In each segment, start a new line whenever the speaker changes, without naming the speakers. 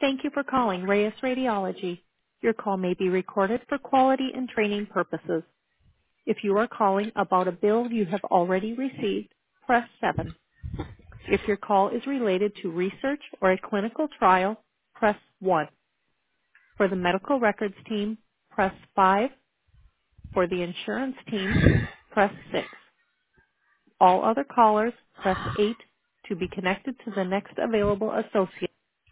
Thank you for calling Reyes Radiology. Your call may be recorded for quality and training purposes. If you are calling about a bill you have already received, press 7. If your call is related to research or a clinical trial, press 1. For the medical records team, press 5. For the insurance team, press 6. All other callers, press 8 to be connected to the next available associate.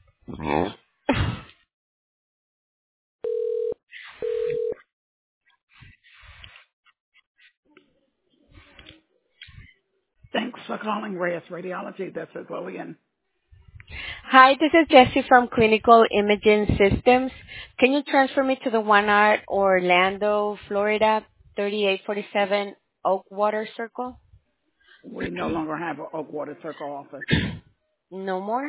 Thanks for calling Reyes Radiology. This is Lillian.
Hi, this is Jessie from Clinical Imaging Systems. Can you transfer me to the one at Orlando, Florida, 3847 Oakwater Circle?
We no longer have an Oakwater Circle office.
No more?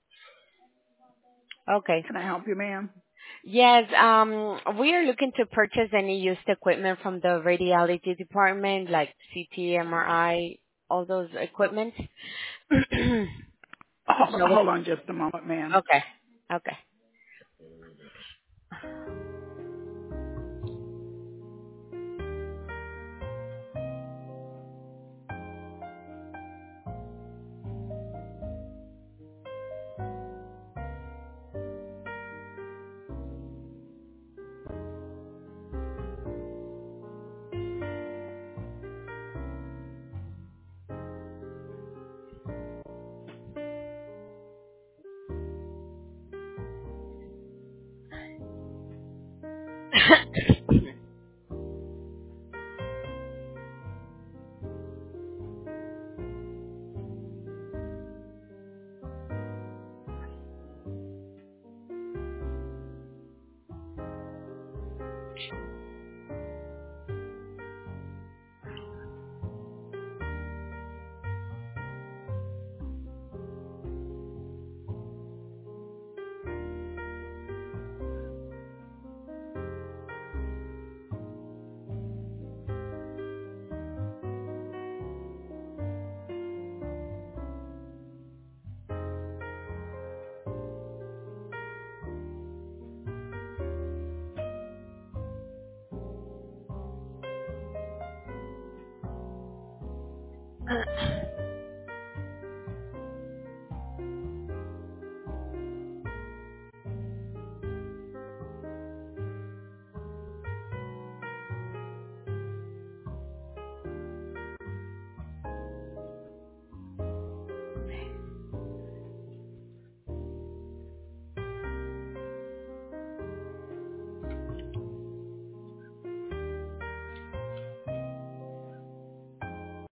Okay.
Can I help you, ma'am?
Yes, we are looking to purchase any used equipment from the radiology department, like CT, MRI, all those equipment. So,
Hold on just a moment, ma'am.
okay. Okay.